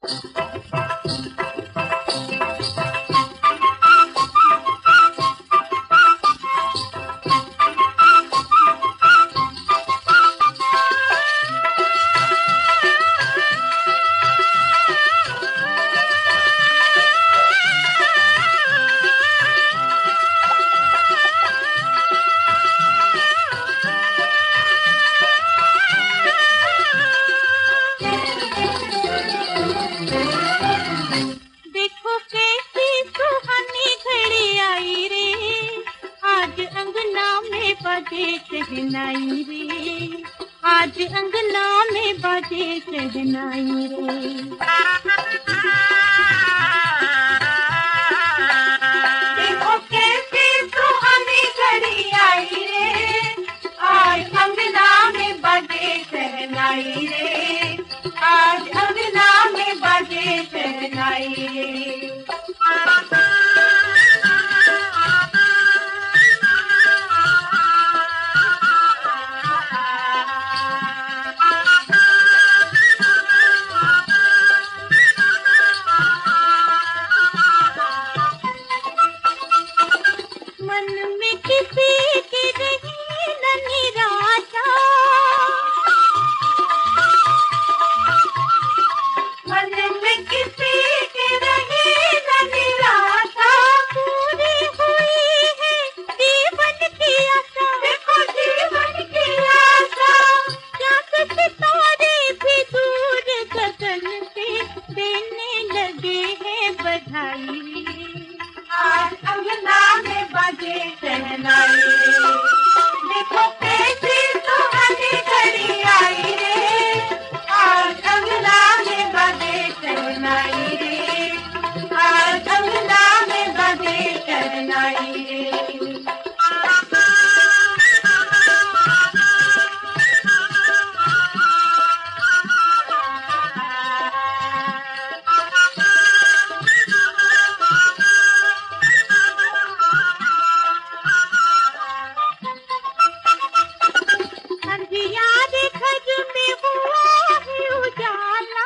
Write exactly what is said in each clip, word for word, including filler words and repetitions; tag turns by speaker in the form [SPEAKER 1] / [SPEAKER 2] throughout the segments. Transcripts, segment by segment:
[SPEAKER 1] देखो कैसी सुहानी घड़ी आई रे, आज अंगना में बजे शहनाई रे, आज अंगना में बजे शहनाई रे। देखो कैसी सुहानी घड़ी आई रे, आज अंगना में बजे शहनाई रे, आज अंगना में बजे शहनाई रे। मन में किसी की रही न निराशा, मन में किसी की रही न निराशा, पूरी हुई है जीवन की आशा। देखो जीवन की आशा, चाँद सितारे भी दूर गगन से देने लगे हैं बधाई, आज अंगना में बजे शहनाई रे। देखो कैसी सुहानी घड़ी आई रे, आज अंगना में बजे शहनाई रे, आज अंगना में बजे शहनाई रे। अंधियारे घर में हुआ है उजाला,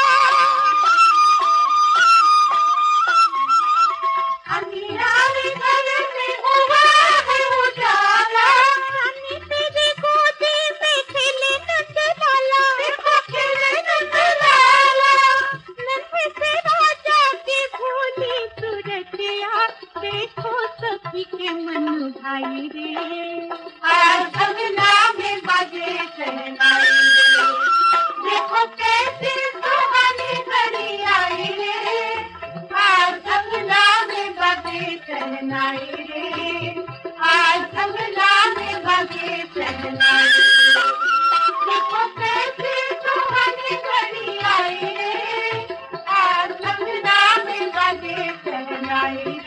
[SPEAKER 1] अंधियारे घर में हुआ है उजाला, रानी तेरी गोदी में खेले नंदलाला। देखो खेले नंदलाला, नन्हे से राजा की भोली सूरतिया, देखो सखी के मन भाई रे, आज अंगना में बजे शहनाई रे। देखो कैसी सुहानी घड़ी आई रे, आज अंगना में बजे शहनाई रे, आज अंगना में बजे शहनाई रे। देखो कैसी सुहानी घड़ी आई रे, आज अंगना में बजे शहनाई।